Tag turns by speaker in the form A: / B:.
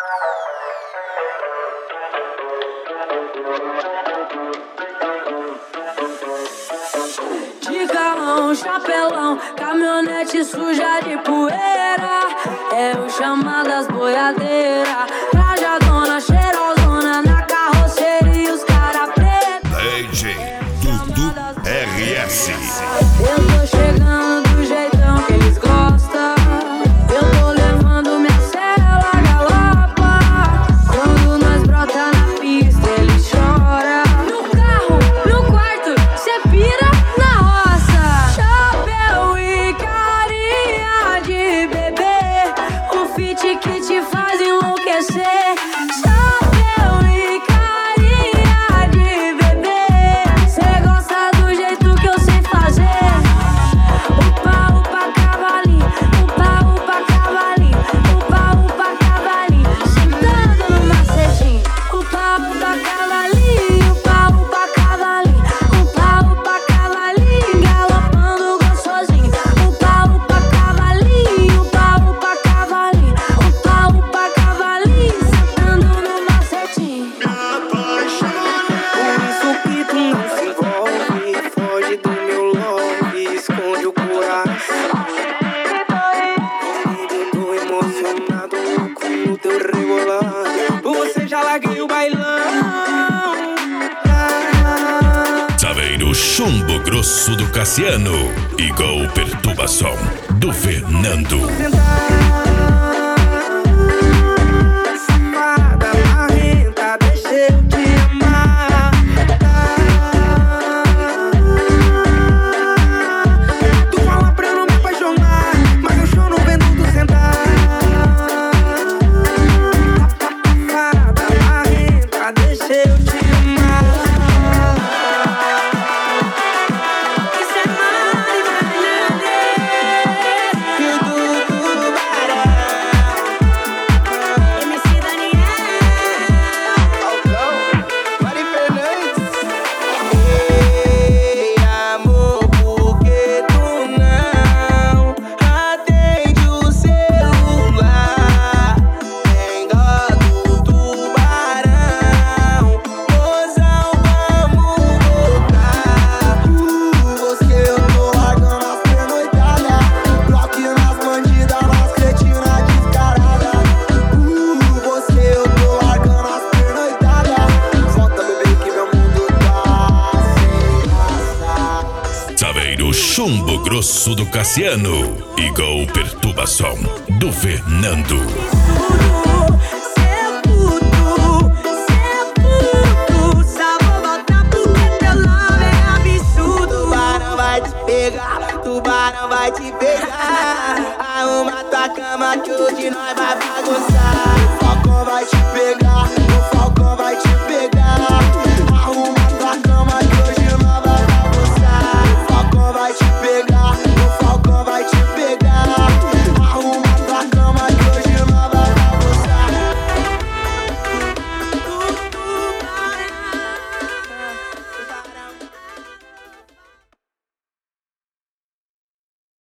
A: De carrão, chapelão, caminhonete suja de poeira. Eu chamo das boiadeiras, trajadona, cheirosona na carroceria e os cara preta.
B: DJ Dudu RS.
A: Eu tô chegando do jeitão que eles gostam. Eu tô levando minha cela galopa. Quando nós brota na pista, ele chora. No carro, no quarto, cê pira na roça. Chapéu e carinha de bebê, um fit que te faz enlouquecer. Chapéu e carinha de bebê, cê gosta do jeito que eu sei fazer. Upa, upa, cavalinho, upa, upa, cavalinho, upa, upa, cavalinho, sentando no macetinho. Upa, upa, cavalinho, upa, upa, cavalinho, upa, upa, cavalinho, galopando gostosinho. Upa, upa, cavalinho, upa, upa, cavalinho, upa, upa, cavalinho, sentando no macetinho.
C: Por isso que tu não se envolve, foge do meu love, esconde o coração. Comigo eu tô emocionado, louco no teu rebolado. Por você já larguei o bailão.
B: Tá vendo o chumbo grosso do Cassiano? Igual perturbação do Fernando.
C: Safada, marrenta, deixa eu te amar. Tu fala pra eu não me apaixonar, mas eu choro vendo tu sentar. Safada, marrenta, deixa eu te amar.
A: Isso é Mari
C: E o Dudu Barão,
A: MC Daniel.
C: Mari Fernandes. Ei, amor, por que tu não atende o celular? Tem dó do tubarão, mozão, vamos voltar. Você eu tô largando as pernoitadas, bloqueando as bandidas, nas cretinas descaradas. Você eu tô largando as pernoitadas. Volta, bebê, que meu mundo tá sem graça.
B: Tá vendo o chumbo grosso do Cassiano? Igual perturbação do Fernando.
A: Cê puto, só vou voltar porque teu nome é absurdo.
C: Tubarão vai te pegar, tubarão vai te pegar. Arruma tua cama que hoje nós vai bagunçar. O falcão vai te pegar, o falcão vai te pegar.